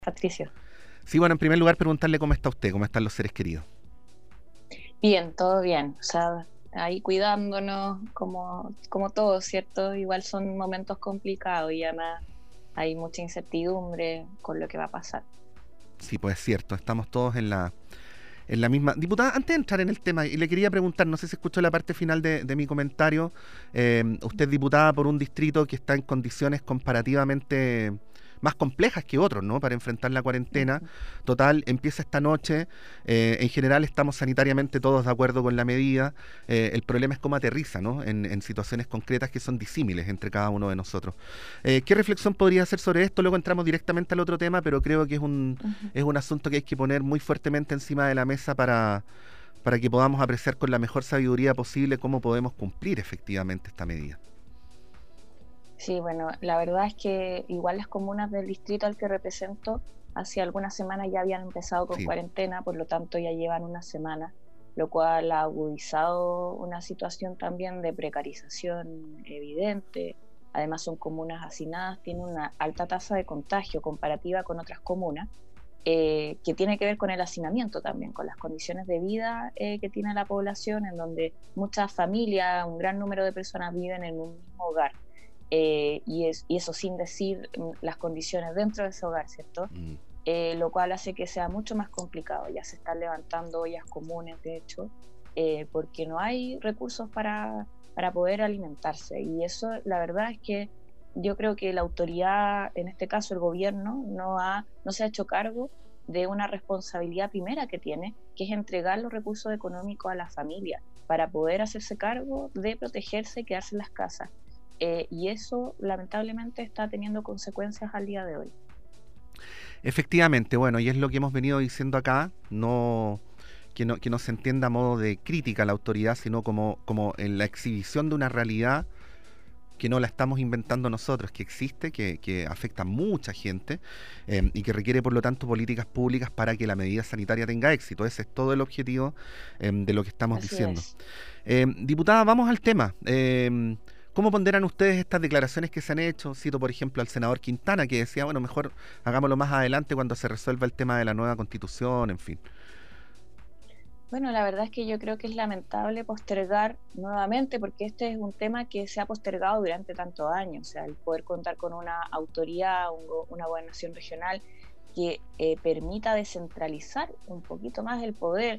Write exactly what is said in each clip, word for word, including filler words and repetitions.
Patricio. Sí, bueno, en primer lugar preguntarle cómo está usted, cómo están los seres queridos. Bien, todo bien. O sea, ahí cuidándonos como, como todos, ¿cierto? Igual son momentos complicados y además hay mucha incertidumbre con lo que va a pasar. Sí, pues es cierto, estamos todos en la, en la misma. Diputada, antes de entrar en el tema, y le quería preguntar, no sé si escuchó la parte final de, de mi comentario, eh, usted es diputada por un distrito que está en condiciones comparativamente más complejas que otros, ¿no? Para enfrentar la cuarentena. Ujú. Total, empieza esta noche. Eh, en general estamos sanitariamente todos de acuerdo con la medida. Eh, el problema es cómo aterriza, ¿no? En, en situaciones concretas que son disímiles entre cada uno de nosotros. Eh, ¿qué reflexión podría hacer sobre esto? Luego entramos directamente al otro tema, pero creo que es un, Ujú. es un asunto que hay que poner muy fuertemente encima de la mesa para, para que podamos apreciar con la mejor sabiduría posible cómo podemos cumplir efectivamente esta medida. Sí, bueno, la verdad es que igual las comunas del distrito al que represento hace algunas semanas ya habían empezado con Sí. cuarentena, por lo tanto ya llevan una semana, lo cual ha agudizado una situación también de precarización evidente. Además son comunas hacinadas, tienen una alta tasa de contagio comparativa con otras comunas, eh, que tiene que ver con el hacinamiento también, con las condiciones de vida eh, que tiene la población, en donde muchas familias, un gran número de personas viven en un mismo hogar, eh, y, es, y eso sin decir mm, las condiciones dentro de ese hogar, ¿cierto? Mm. Eh, lo cual hace que sea mucho más complicado. Ya se están levantando ollas comunes, de hecho, eh, porque no hay recursos para, para poder alimentarse. Y eso, la verdad es que yo creo que la autoridad, en este caso el gobierno, no, ha, no se ha hecho cargo de una responsabilidad primera que tiene, que es entregar los recursos económicos a las familias para poder hacerse cargo de protegerse y quedarse en las casas. Eh, y eso lamentablemente está teniendo consecuencias al día de hoy. Efectivamente, bueno, y es lo que hemos venido diciendo acá, no que no, que no se entienda a modo de crítica a la autoridad, sino como, como en la exhibición de una realidad que no la estamos inventando nosotros, que existe, que, que afecta a mucha gente eh, y que requiere por lo tanto políticas públicas para que la medida sanitaria tenga éxito. Ese es todo el objetivo eh, de lo que estamos Así diciendo. es. Eh, diputada, vamos al tema. Eh, ¿Cómo ponderan ustedes estas declaraciones que se han hecho? Cito, por ejemplo, al senador Quintana, que decía, bueno, mejor hagámoslo más adelante cuando se resuelva el tema de la nueva constitución, en fin. Bueno, la verdad es que yo creo que es lamentable postergar nuevamente, porque este es un tema que se ha postergado durante tantos años. O sea, el poder contar con una autoridad, un go- una gobernación regional que eh, permita descentralizar un poquito más el poder,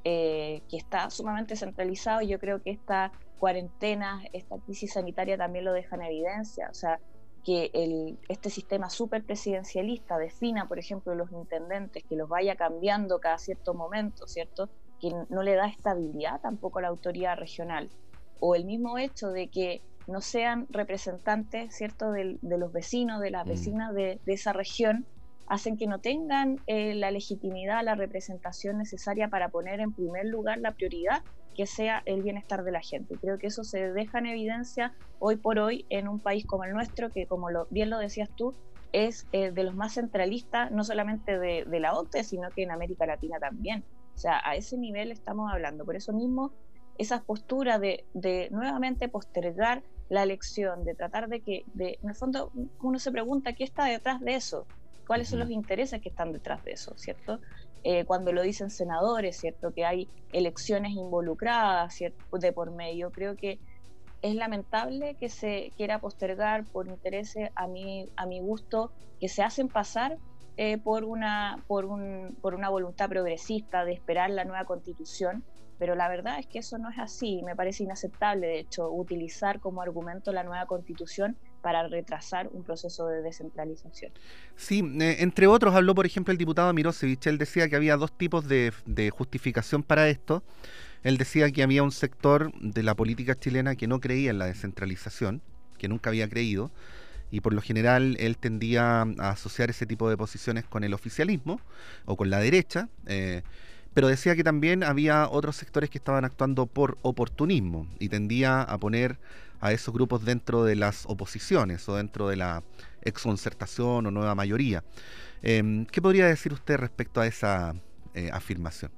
eh, que está sumamente centralizado. Yo creo que esta cuarentena, esta crisis sanitaria también lo deja en evidencia. O sea, que el, este sistema súper presidencialista defina, por ejemplo, los intendentes, que los vaya cambiando cada cierto momento, ¿cierto? Que no le da estabilidad tampoco a la autoridad regional, o el mismo hecho de que no sean representantes, ¿cierto?, de, de los vecinos, de las Mm. vecinas de, de esa región, hacen que no tengan eh, la legitimidad, la representación necesaria para poner en primer lugar la prioridad, que sea el bienestar de la gente. Creo que eso se deja en evidencia hoy por hoy en un país como el nuestro, que como lo, bien lo decías tú, es eh, de los más centralistas, no solamente de, de la O C D E, sino que en América Latina también. O sea, a ese nivel estamos hablando. Por eso mismo, esas posturas de, de nuevamente postergar la elección, de tratar de que, de, en el fondo, uno se pregunta qué está detrás de eso, cuáles son Ujú. los intereses que están detrás de eso, ¿cierto? Eh, cuando lo dicen senadores, ¿cierto? Que hay elecciones involucradas, ¿cierto? De por medio. Creo que es lamentable que se quiera postergar por intereses a mi, a mi gusto, que se hacen pasar eh, por, una, por, un, por una voluntad progresista de esperar la nueva constitución, pero la verdad es que eso no es así. Me parece inaceptable, de hecho, utilizar como argumento la nueva constitución para retrasar un proceso de descentralización. Sí, eh, entre otros habló, por ejemplo, el diputado Mirosevich. Él decía que había dos tipos de, de justificación para esto. Él decía que había un sector de la política chilena que no creía en la descentralización, que nunca había creído, y por lo general él tendía a asociar ese tipo de posiciones con el oficialismo o con la derecha, eh, pero decía que también había otros sectores que estaban actuando por oportunismo y tendía a poner a esos grupos dentro de las oposiciones o dentro de la exconcertación o nueva mayoría. Eh, ¿Qué podría decir usted respecto a esa eh, afirmación?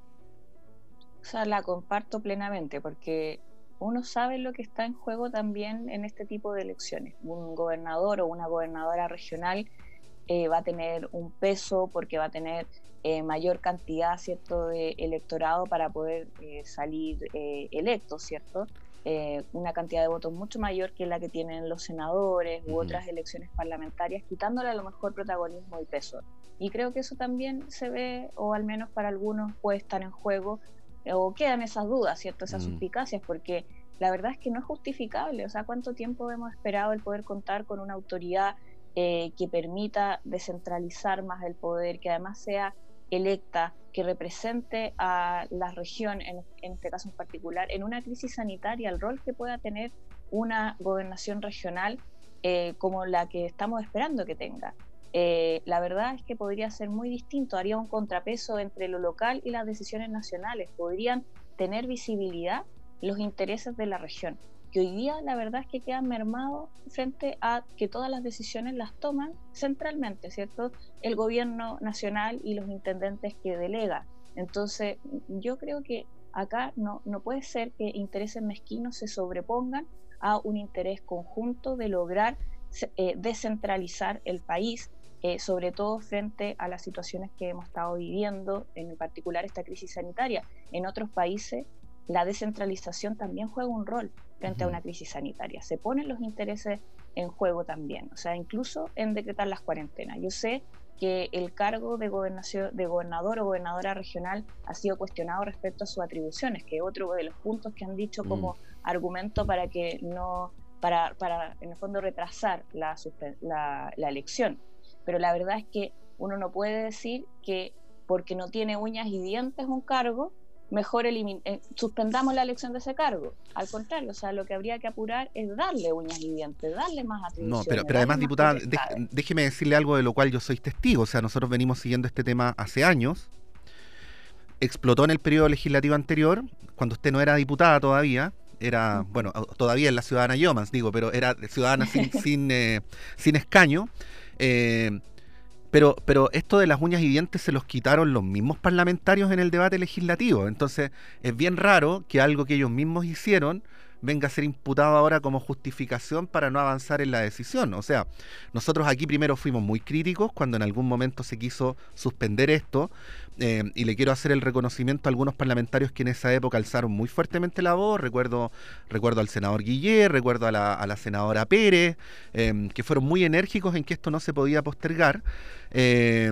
O sea, la comparto plenamente porque uno sabe lo que está en juego también en este tipo de elecciones. Un gobernador o una gobernadora regional eh, va a tener un peso porque va a tener eh, mayor cantidad, ¿cierto?, de electorado para poder eh, salir eh, electo, ¿cierto? Eh, una cantidad de votos mucho mayor que la que tienen los senadores u Ujú. otras elecciones parlamentarias, quitándole a lo mejor protagonismo y peso. Y creo que eso también se ve, o al menos para algunos puede estar en juego, eh, o quedan esas dudas, ¿cierto?, esas Mm. suspicacias, porque la verdad es que no es justificable. O sea, ¿cuánto tiempo hemos esperado el poder contar con una autoridad eh, que permita descentralizar más el poder, que además sea electa, que represente a la región, en, en este caso en particular, en una crisis sanitaria, el rol que pueda tener una gobernación regional eh, como la que estamos esperando que tenga? Eh, la verdad es que podría ser muy distinto, haría un contrapeso entre lo local y las decisiones nacionales, podrían tener visibilidad los intereses de la región, que hoy día la verdad es que quedan mermados frente a que todas las decisiones las toman centralmente, ¿cierto?, el gobierno nacional y los intendentes que delega. Entonces, yo creo que acá no, no puede ser que intereses mezquinos se sobrepongan a un interés conjunto de lograr eh, descentralizar el país, eh, sobre todo frente a las situaciones que hemos estado viviendo, en particular esta crisis sanitaria. En otros países la descentralización también juega un rol frente uh-huh. a una crisis sanitaria. Se ponen los intereses en juego también, o sea, incluso en decretar las cuarentenas. Yo sé que el cargo de, gobernación, de gobernador o gobernadora regional ha sido cuestionado respecto a sus atribuciones, que es otro de los puntos que han dicho como uh-huh. argumento para que no, para, para en el fondo retrasar la, la, la elección. Pero la verdad es que uno no puede decir que porque no tiene uñas y dientes un cargo, mejor elimin- eh, suspendamos la elección de ese cargo. Al contrario, o sea, lo que habría que apurar es darle uñas y dientes, darle más atribuciones. No, pero, pero además, diputada, de, déjeme decirle algo de lo cual yo soy testigo. O sea, nosotros venimos siguiendo este tema hace años. Explotó en el periodo legislativo anterior, cuando usted no era diputada todavía. Era, uh-huh. bueno, todavía es la ciudadana Yomans, digo, pero era ciudadana sin, sin, eh, sin escaño. Eh, Pero, pero esto de las uñas y dientes se los quitaron los mismos parlamentarios en el debate legislativo. Entonces es bien raro que algo que ellos mismos hicieron venga a ser imputado ahora como justificación para no avanzar en la decisión. O sea, nosotros aquí primero fuimos muy críticos cuando en algún momento se quiso suspender esto, eh, y le quiero hacer el reconocimiento a algunos parlamentarios que en esa época alzaron muy fuertemente la voz. Recuerdo, recuerdo al senador Guillé, recuerdo a la, a la senadora Pérez, eh, que fueron muy enérgicos en que esto no se podía postergar. Eh,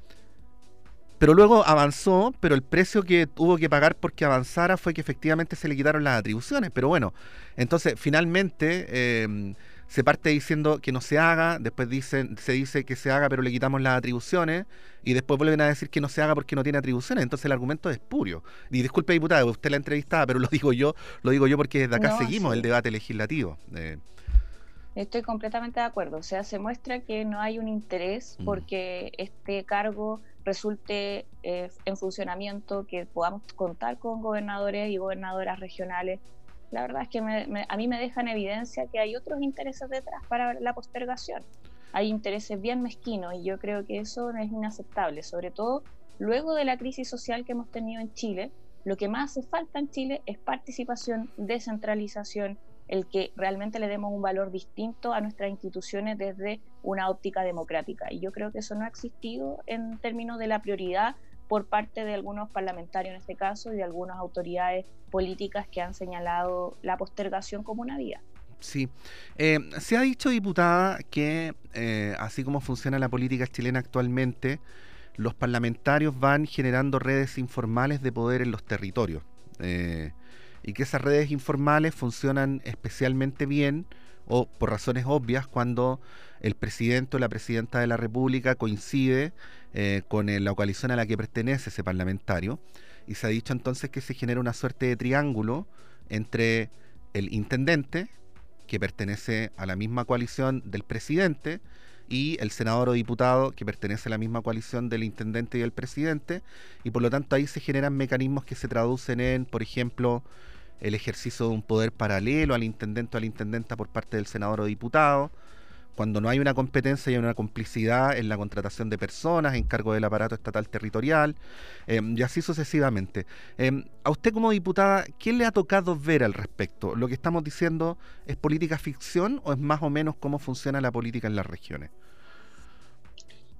Pero luego avanzó, pero el precio que tuvo que pagar porque avanzara fue que efectivamente se le quitaron las atribuciones. Pero bueno, entonces finalmente eh, se parte diciendo que no se haga, después dicen, se dice que se haga pero le quitamos las atribuciones, y después vuelven a decir que no se haga porque no tiene atribuciones. Entonces el argumento es espurio. Y disculpe, diputada, usted la entrevistaba, pero lo digo yo, lo digo yo porque desde acá no, seguimos sí. el debate legislativo. Eh, Estoy completamente de acuerdo. O sea, se muestra que no hay un interés porque mm. este cargo resulte eh, en funcionamiento, que podamos contar con gobernadores y gobernadoras regionales. La verdad es que me, me, a mí me deja en evidencia que hay otros intereses detrás para la postergación. Hay intereses bien mezquinos y yo creo que eso es inaceptable, sobre todo luego de la crisis social que hemos tenido en Chile. Lo que más hace falta en Chile es participación, descentralización, el que realmente le demos un valor distinto a nuestras instituciones desde una óptica democrática. Y yo creo que eso no ha existido en términos de la prioridad por parte de algunos parlamentarios en este caso y de algunas autoridades políticas que han señalado la postergación como una vía. Sí. Eh, se ha dicho, diputada, que eh, así como funciona la política chilena actualmente, los parlamentarios van generando redes informales de poder en los territorios. Eh, y que esas redes informales funcionan especialmente bien, o por razones obvias, cuando el presidente o la presidenta de la República coincide eh, con la coalición a la que pertenece ese parlamentario, y se ha dicho entonces que se genera una suerte de triángulo entre el intendente, que pertenece a la misma coalición del presidente, y el senador o diputado, que pertenece a la misma coalición del intendente y del presidente, y por lo tanto ahí se generan mecanismos que se traducen en, por ejemplo, el ejercicio de un poder paralelo al intendente o a la intendenta por parte del senador o diputado, cuando no hay una competencia y hay una complicidad en la contratación de personas en cargo del aparato estatal territorial, eh, y así sucesivamente. Eh, a usted como diputada, ¿qué le ha tocado ver al respecto? ¿Lo que estamos diciendo es política ficción o es más o menos cómo funciona la política en las regiones?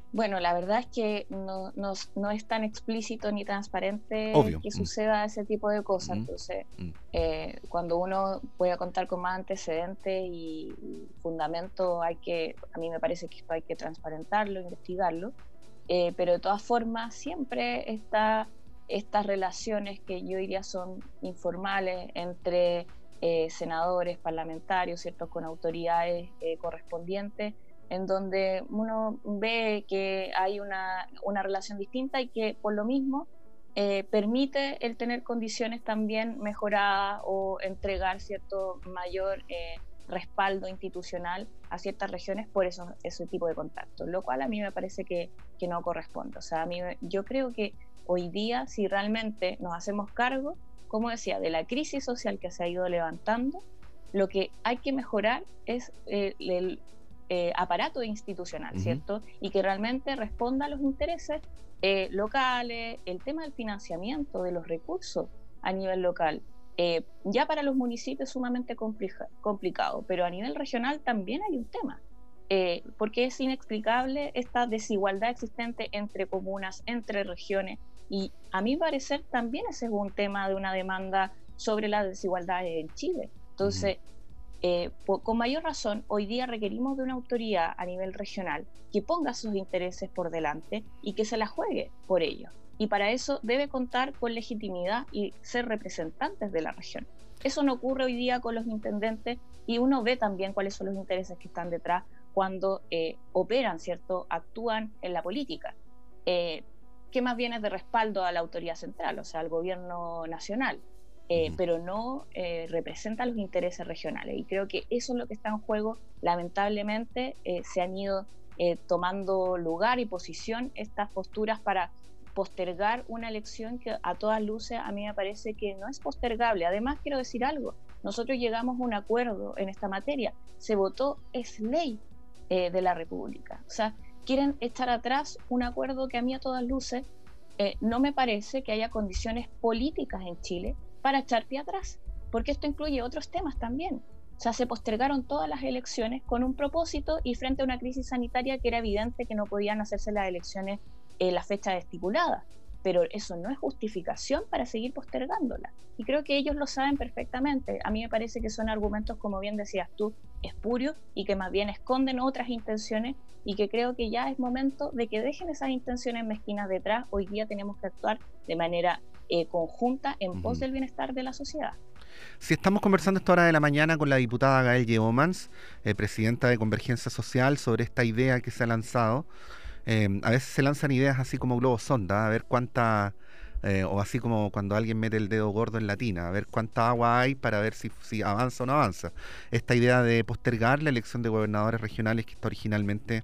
Bueno, la verdad es que no, no, no es tan explícito ni transparente Obvio. que Mm, suceda ese tipo de cosas. mm, Entonces, mm, eh, cuando uno pueda contar con más antecedentes y, y fundamento, hay que, a mí me parece que esto hay que transparentarlo, investigarlo. Eh, pero de todas formas, siempre está estas relaciones que yo diría son informales entre eh, senadores, parlamentarios, ¿cierto? Con autoridades eh, correspondientes, en donde uno ve que hay una, una relación distinta y que por lo mismo eh, permite el tener condiciones también mejoradas o entregar cierto mayor eh, respaldo institucional a ciertas regiones por eso, ese tipo de contactos, lo cual a mí me parece que, que no corresponde. O sea, a mí yo creo que hoy día, si realmente nos hacemos cargo, como decía, de la crisis social que se ha ido levantando, lo que hay que mejorar es eh, el eh, aparato institucional, ujú, ¿cierto? Y que realmente responda a los intereses eh, locales, el tema del financiamiento de los recursos a nivel local. Eh, ya para los municipios es sumamente complica, complicado, pero a nivel regional también hay un tema, eh, porque es inexplicable esta desigualdad existente entre comunas, entre regiones, y a mi parecer también ese es un tema de una demanda sobre las desigualdades en Chile. ujú. Entonces, eh, por, con mayor razón, hoy día requerimos de una autoridad a nivel regional que ponga sus intereses por delante y que se la juegue por ello. Y para eso debe contar con legitimidad y ser representantes de la región. Eso no ocurre hoy día con los intendentes y uno ve también cuáles son los intereses que están detrás cuando eh, operan, ¿cierto? Actúan en la política. Eh, que más bien es de respaldo a la autoridad central, o sea, al gobierno nacional eh, Ujú. pero no eh, representa los intereses regionales. Y creo que eso es lo que está en juego. Lamentablemente eh, se han ido eh, tomando lugar y posición estas posturas para postergar una elección que a todas luces a mí me parece que no es postergable. Además, quiero decir algo, nosotros llegamos a un acuerdo en esta materia, se votó, es ley eh, de la República. O sea, quieren echar atrás un acuerdo que a mí a todas luces eh, no me parece que haya condiciones políticas en Chile para echar pie atrás, porque esto incluye otros temas también. O sea, se postergaron todas las elecciones con un propósito y frente a una crisis sanitaria que era evidente que no podían hacerse las elecciones en la fecha estipulada. Pero eso no es justificación para seguir postergándola. Y creo que ellos lo saben perfectamente. A mí me parece que son argumentos, como bien decías tú, espurios y que más bien esconden otras intenciones y que creo que ya es momento de que dejen esas intenciones mezquinas detrás. Hoy día tenemos que actuar de manera eh, conjunta en pos Ujú. del bienestar de la sociedad. Si estamos conversando a esta hora de la mañana con la diputada Gael Yeomans, eh, presidenta de Convergencia Social, sobre esta idea que se ha lanzado. Eh, a veces se lanzan ideas así como globos sonda, a ver cuánta, eh, o así como cuando alguien mete el dedo gordo en la tina, a ver cuánta agua hay para ver si, si avanza o no avanza. Esta idea de postergar la elección de gobernadores regionales que está originalmente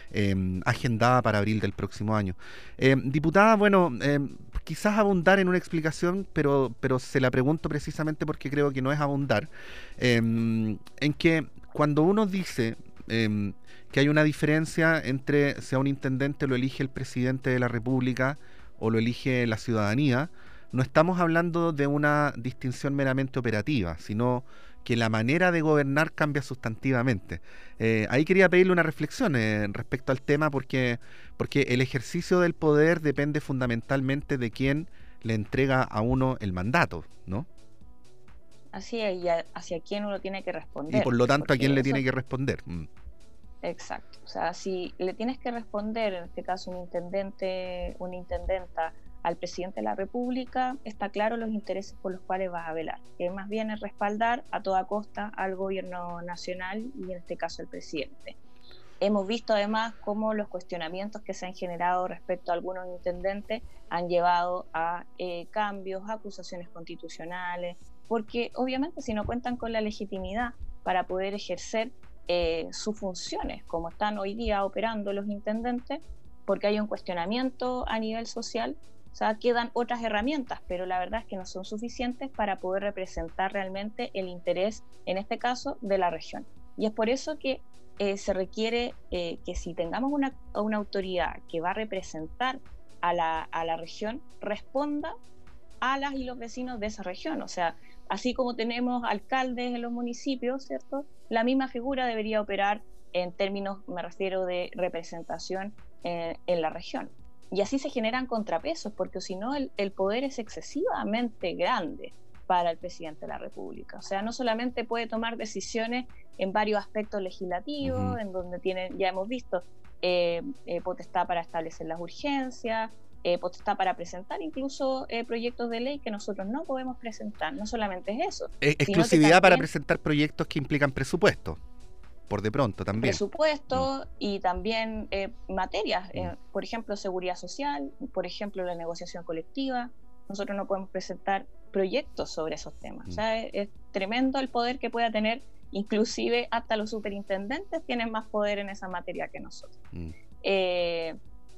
eh, agendada para abril del próximo año. Eh, diputada, bueno, eh, quizás abundar en una explicación, pero, pero se la pregunto precisamente porque creo que no es abundar, eh, en que cuando uno dice eh, que hay una diferencia entre si a un intendente lo elige el presidente de la República o lo elige la ciudadanía, no estamos hablando de una distinción meramente operativa, sino que la manera de gobernar cambia sustantivamente. Eh, ahí quería pedirle una reflexión eh, respecto al tema porque, porque el ejercicio del poder depende fundamentalmente de quién le entrega a uno el mandato, ¿no? Así es, y a, hacia quién uno tiene que Y por responder, lo tanto, ¿a quién porque le eso, tiene que responder? Mm, exacto. O sea, si le tienes que responder, en este caso un intendente, una intendenta, al presidente de la República, está claro los intereses por los cuales vas a velar, que más bien es respaldar a toda costa al gobierno nacional y en este caso al presidente. Hemos visto además cómo los cuestionamientos que se han generado respecto a algunos intendentes han llevado a eh, cambios, acusaciones constitucionales, porque obviamente si no cuentan con la legitimidad para poder ejercer eh, sus funciones, como están hoy día operando los intendentes, porque hay un cuestionamiento a nivel social, o sea, quedan otras herramientas, pero la verdad es que no son suficientes para poder representar realmente el interés, en este caso, de la región. Y es por eso que eh, se requiere eh, que si tengamos una, una autoridad que va a representar a la, a la región, responda a las y los vecinos de esa región. O sea, así como tenemos alcaldes en los municipios, ¿cierto? La misma figura debería operar en términos, me refiero, de representación en, en la región. Y así se generan contrapesos, porque si no el, el poder es excesivamente grande para el presidente de la República. O sea, no solamente puede tomar decisiones en varios aspectos legislativos, uh-huh. en donde tienen, ya hemos visto, eh, eh, potestad para establecer las urgencias, eh, potestad para presentar incluso eh, proyectos de ley que nosotros no podemos presentar. No solamente es eso. Eh, exclusividad también, para presentar proyectos que implican presupuesto, por de pronto también. Presupuesto mm. y también eh, materias, mm. eh, por ejemplo, seguridad social, por ejemplo, la negociación colectiva. Nosotros no podemos presentar proyectos sobre esos temas. Mm. O sea, es, es tremendo el poder que pueda tener, inclusive hasta los superintendentes tienen más poder en esa materia que nosotros. Mm. Eh,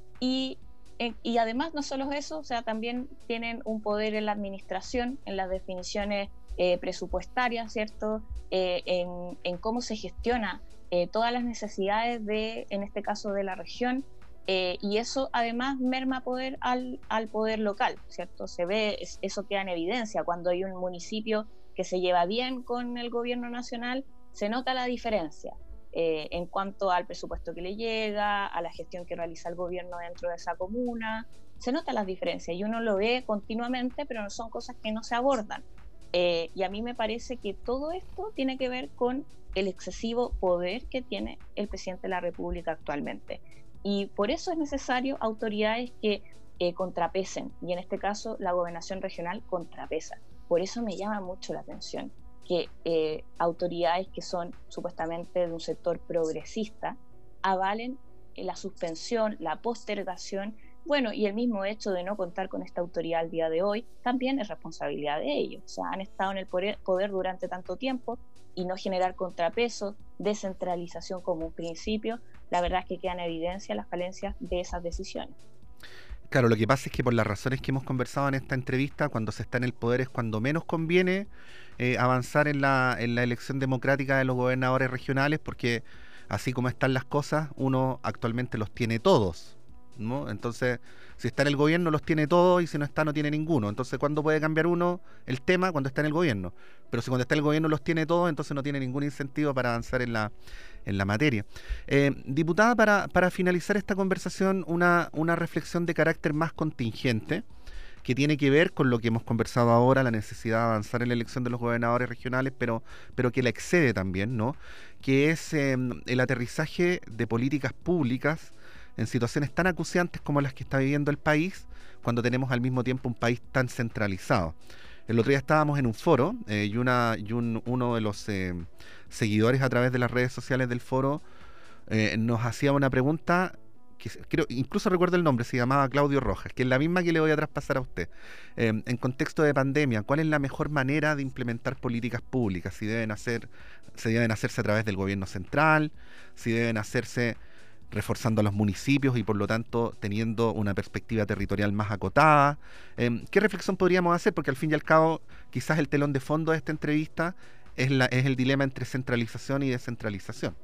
y, eh, y además no solo eso, o sea, también tienen un poder en la administración, en las definiciones eh, presupuestarias, ¿cierto? Eh, en, en cómo se gestiona eh, todas las necesidades de, en este caso, de la región. Eh, y eso además merma poder al, al poder local, ¿cierto? Se ve, es, eso queda en evidencia cuando hay un municipio que se lleva bien con el gobierno nacional, se nota la diferencia eh, en cuanto al presupuesto que le llega, a la gestión que realiza el gobierno dentro de esa comuna, se nota las diferencias y uno lo ve continuamente, pero no son cosas que no se abordan. Eh, y a mí me parece que todo esto tiene que ver con el excesivo poder que tiene el presidente de la República actualmente. Y por eso es necesario autoridades que eh, contrapesen, y en este caso la gobernación regional contrapesa. Por eso me llama mucho la atención que eh, autoridades que son supuestamente de un sector progresista avalen eh, la suspensión, la postergación. Bueno, y el mismo hecho de no contar con esta autoridad al día de hoy también es responsabilidad de ellos. O sea, han estado en el poder, poder durante tanto tiempo y no generar contrapesos, descentralización como un principio, la verdad es que quedan en evidencia las falencias de esas decisiones. Claro, lo que pasa es que por las razones que hemos conversado en esta entrevista, cuando se está en el poder es cuando menos conviene eh, avanzar en la, en la elección democrática de los gobernadores regionales, porque así como están las cosas, uno actualmente los tiene todos, ¿no? Entonces, si está en el gobierno los tiene todos y si no está no tiene ninguno. Entonces, ¿cuándo puede cambiar uno el tema? Cuando está en el gobierno. Pero si cuando está en el gobierno los tiene todos, entonces no tiene ningún incentivo para avanzar en la, en la materia. Eh, diputada, para, para finalizar esta conversación, una, una reflexión de carácter más contingente, que tiene que ver con lo que hemos conversado ahora, la necesidad de avanzar en la elección de los gobernadores regionales, pero, pero que la excede también, ¿no? Que es eh, el aterrizaje de políticas públicas en situaciones tan acuciantes como las que está viviendo el país, cuando tenemos al mismo tiempo un país tan centralizado. El otro día estábamos en un foro eh, y, una, y un, uno de los eh, seguidores a través de las redes sociales del foro eh, nos hacía una pregunta que creo, incluso recuerdo el nombre, se llamaba Claudio Rojas, que es la misma que le voy a traspasar a usted. Eh, en contexto de pandemia, ¿cuál es la mejor manera de implementar políticas públicas? Si deben hacer, si deben hacerse a través del gobierno central, si deben hacerse reforzando a los municipios y por lo tanto teniendo una perspectiva territorial más acotada. Eh, ¿Qué reflexión podríamos hacer? Porque al fin y al cabo quizás el telón de fondo de esta entrevista es, la, es el dilema entre centralización y descentralización.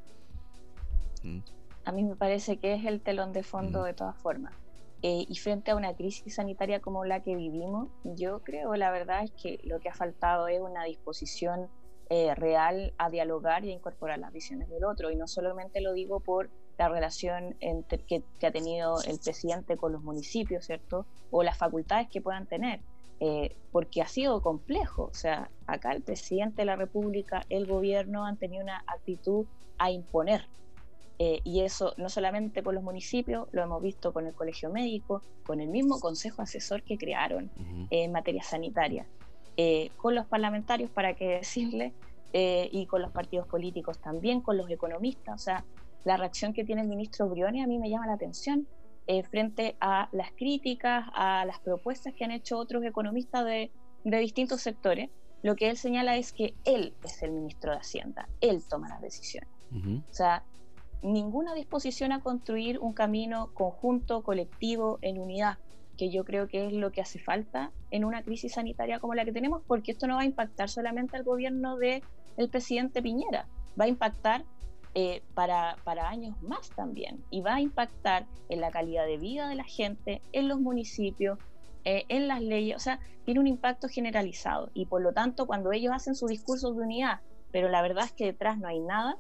Mm. A mí me parece que es el telón de fondo mm. de todas formas. Eh, y frente a una crisis sanitaria como la que vivimos, yo creo, la verdad es que lo que ha faltado es una disposición eh, real a dialogar y a incorporar las visiones del otro. Y no solamente lo digo por la relación entre, que, que ha tenido el presidente con los municipios, ¿cierto? O las facultades que puedan tener, eh, porque ha sido complejo. O sea, acá el presidente de la República, el gobierno han tenido una actitud a imponer. Eh, y eso no solamente con los municipios, lo hemos visto con el colegio médico, con el mismo consejo asesor que crearon uh-huh. eh, en materia sanitaria, eh, con los parlamentarios, para qué decirle, eh, y con los partidos políticos también, con los economistas. O sea, la reacción que tiene el ministro Briones a mí me llama la atención eh, frente a las críticas, a las propuestas que han hecho otros economistas de, de distintos sectores. Lo que él señala es que él es el ministro de Hacienda, él toma las decisiones. Uh-huh. O sea, ninguna disposición a construir un camino conjunto, colectivo, en unidad, que yo creo que es lo que hace falta en una crisis sanitaria como la que tenemos, porque esto no va a impactar solamente al gobierno del presidente Piñera, va a impactar eh, para, para años más también, y va a impactar en la calidad de vida de la gente, en los municipios, eh, en las leyes. O sea, tiene un impacto generalizado, y por lo tanto cuando ellos hacen sus discursos de unidad, pero la verdad es que detrás no hay nada,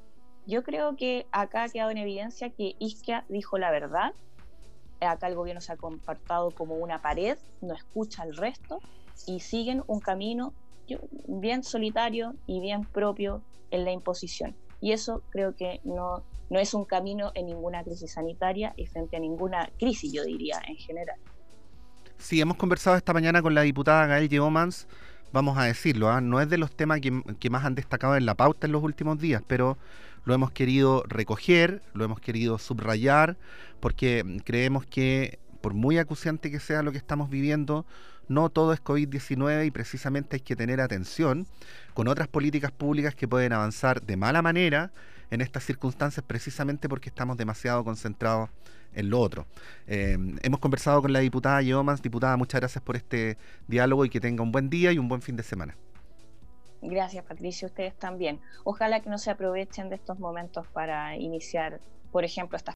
Yo creo que acá ha quedado en evidencia que Isquia dijo la verdad. Acá el gobierno se ha comportado como una pared, no escucha al resto y siguen un camino bien solitario y bien propio en la imposición. Y eso creo que no, no es un camino en ninguna crisis sanitaria y frente a ninguna crisis, yo diría, en general. Sí, hemos conversado esta mañana con la diputada Gael Yeomans, vamos a decirlo, ¿eh? No es de los temas que, que más han destacado en la pauta en los últimos días, pero lo hemos querido recoger, lo hemos querido subrayar, porque creemos que por muy acuciante que sea lo que estamos viviendo, no todo es COVID diecinueve y precisamente hay que tener atención con otras políticas públicas que pueden avanzar de mala manera en estas circunstancias precisamente porque estamos demasiado concentrados en lo otro. Eh, hemos conversado con la diputada Yeomans. Diputada, muchas gracias por este diálogo y que tenga un buen día y un buen fin de semana. Gracias, Patricia, ustedes también. Ojalá que no se aprovechen de estos momentos para iniciar, por ejemplo, estas